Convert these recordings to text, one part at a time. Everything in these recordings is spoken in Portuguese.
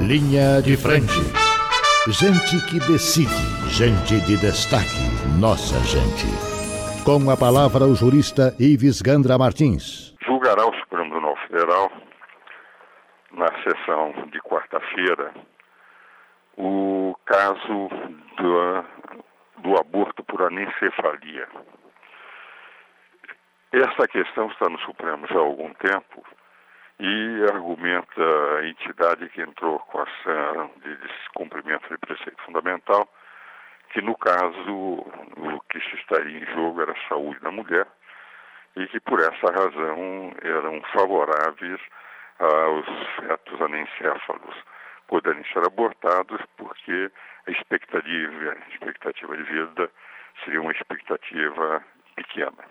Linha de frente. Gente que decide, gente de destaque, nossa gente. Com a palavra o jurista Ives Gandra Martins. Julgará o Supremo Tribunal Federal, na sessão de quarta-feira, o caso do aborto por anencefalia. Essa questão está no Supremo já há algum tempo e argumenta a entidade que entrou com a ação de descumprimento de preceito fundamental, que no caso o que se estaria em jogo era a saúde da mulher e que por essa razão eram favoráveis aos fetos anencéfalos poderem ser abortados porque a expectativa de vida seria uma expectativa pequena.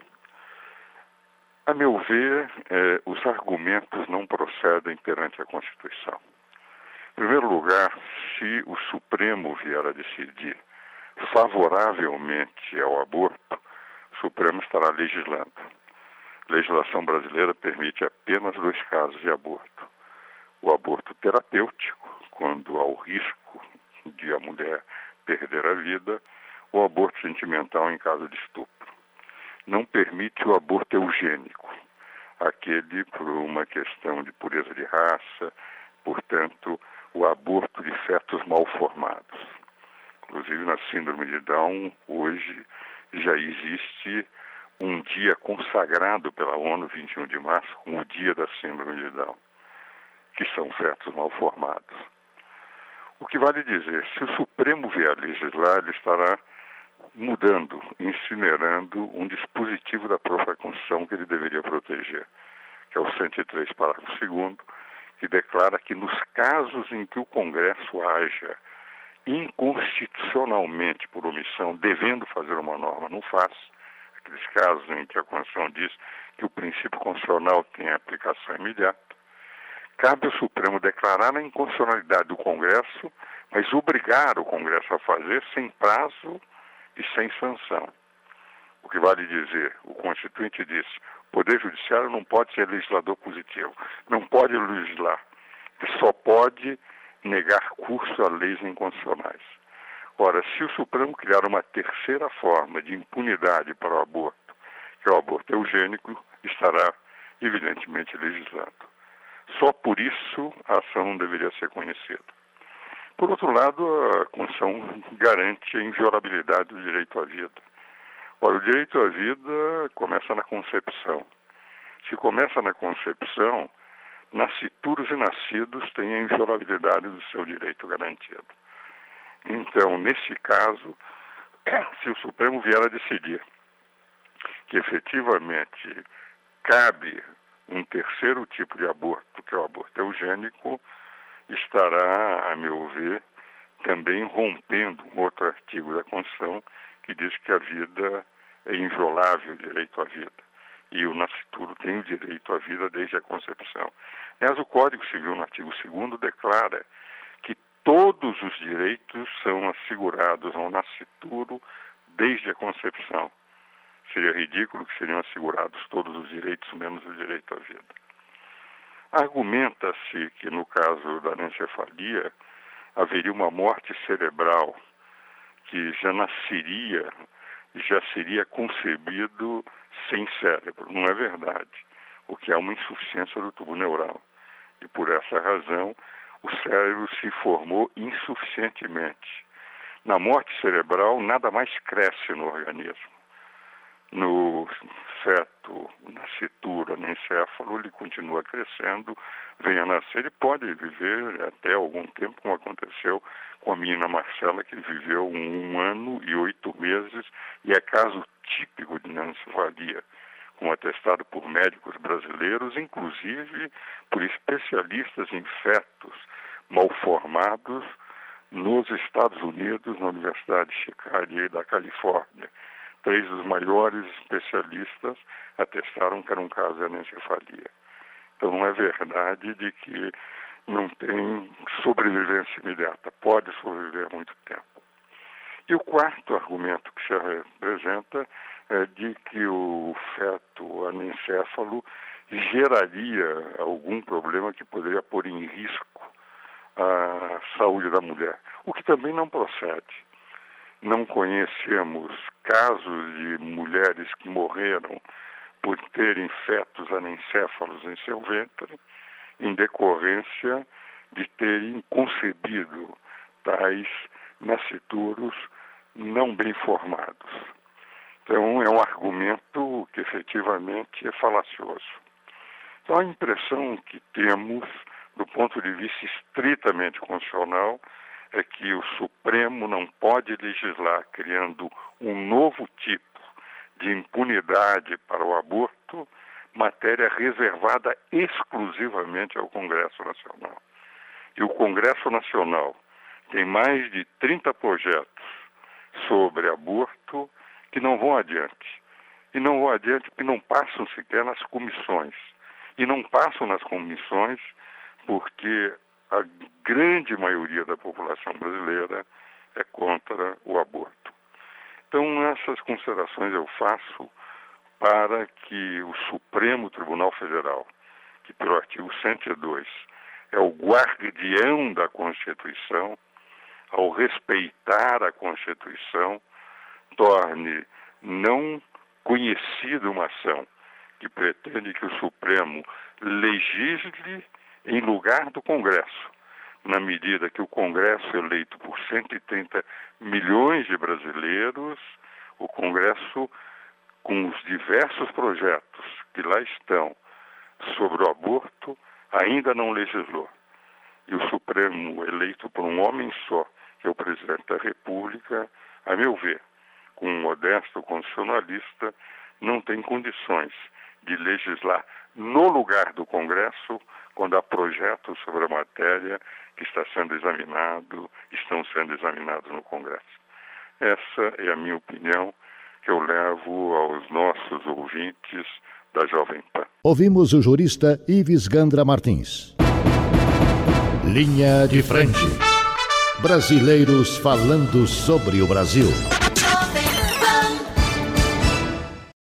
A meu ver, os argumentos não procedem perante a Constituição. Em primeiro lugar, se o Supremo vier a decidir favoravelmente ao aborto, o Supremo estará legislando. A legislação brasileira permite apenas 2 casos de aborto. O aborto terapêutico, quando há o risco de a mulher perder a vida, ou o aborto sentimental em caso de estupro. Não permite o aborto eugênico, aquele por uma questão de pureza de raça, portanto, o aborto de fetos mal formados. Inclusive, na síndrome de Down, hoje já existe um dia consagrado pela ONU, 21 de março, como o dia da síndrome de Down, que são fetos mal formados. O que vale dizer, se o Supremo vier legislar, ele estará mudando, incinerando um dispositivo da própria Constituição que ele deveria proteger, que é o 103, parágrafo 2º, que declara que nos casos em que o Congresso haja inconstitucionalmente por omissão, devendo fazer uma norma, não faz, aqueles casos em que a Constituição diz que o princípio constitucional tem aplicação imediata, cabe ao Supremo declarar a inconstitucionalidade do Congresso, mas obrigar o Congresso a fazer sem prazo e sem sanção. O que vale dizer, o Constituinte diz, o Poder Judiciário não pode ser legislador positivo, não pode legislar, ele só pode negar curso a leis inconstitucionais. Ora, se o Supremo criar uma terceira forma de impunidade para o aborto, que é o aborto eugênico, estará evidentemente legislando. Só por isso a ação não deveria ser conhecida. Por outro lado, a Constituição garante a inviolabilidade do direito à vida. Ora, o direito à vida começa na concepção. Se começa na concepção, nascituros e nascidos têm a inviolabilidade do seu direito garantido. Então, nesse caso, se o Supremo vier a decidir que efetivamente cabe um terceiro tipo de aborto, que é o aborto eugênico, estará, a meu ver, também rompendo um outro artigo da Constituição que diz que a vida é inviolável, o direito à vida. E o nascituro tem o direito à vida desde a concepção. Aliás, o Código Civil, no artigo 2º, declara que todos os direitos são assegurados ao nascituro desde a concepção. Seria ridículo que seriam assegurados todos os direitos, menos o direito à vida. Argumenta-se que, no caso da anencefalia, haveria uma morte cerebral que já seria concebido sem cérebro. Não é verdade. O que é uma insuficiência do tubo neural. E por essa razão, o cérebro se formou insuficientemente. Na morte cerebral, nada mais cresce no organismo. No feto, nascituro, anencéfalo, ele continua crescendo, vem a nascer e pode viver até algum tempo, como aconteceu com a menina Marcela, que viveu 1 ano e 8 meses, e é caso típico de anencefalia, como atestado por médicos brasileiros, inclusive por especialistas em fetos mal formados nos Estados Unidos, na Universidade de Chicago da Califórnia. 3 dos maiores especialistas atestaram que era um caso de anencefalia. Então não é verdade de que não tem sobrevivência imediata, pode sobreviver há muito tempo. E o quarto argumento que se apresenta é de que o feto anencéfalo geraria algum problema que poderia pôr em risco a saúde da mulher, o que também não procede. Não conhecemos casos de mulheres que morreram por terem fetos anencéfalos em seu ventre, em decorrência de terem concebido tais nascituros não bem formados. Então, é um argumento que efetivamente é falacioso. Então, a impressão que temos, do ponto de vista estritamente constitucional, é que o Supremo não pode legislar criando um novo tipo de impunidade para o aborto, matéria reservada exclusivamente ao Congresso Nacional. E o Congresso Nacional tem mais de 30 projetos sobre aborto que não vão adiante. E não vão adiante porque não passam sequer nas comissões. E não passam nas comissões porque a grande maioria da população brasileira é contra o aborto. Então, essas considerações eu faço para que o Supremo Tribunal Federal, que pelo artigo 102 é o guardião da Constituição, ao respeitar a Constituição, torne não conhecida uma ação que pretende que o Supremo legisle em lugar do Congresso, na medida que o Congresso, eleito por 130 milhões de brasileiros, o Congresso, com os diversos projetos que lá estão sobre o aborto, ainda não legislou. E o Supremo, eleito por um homem só, que é o presidente da República, a meu ver, com um modesto constitucionalista, não tem condições de legislar no lugar do Congresso quando há projetos sobre a matéria que estão sendo examinados no Congresso. Essa é a minha opinião, que eu levo aos nossos ouvintes da Jovem Pan. Ouvimos o jurista Ives Gandra Martins. Linha de frente. Brasileiros falando sobre o Brasil.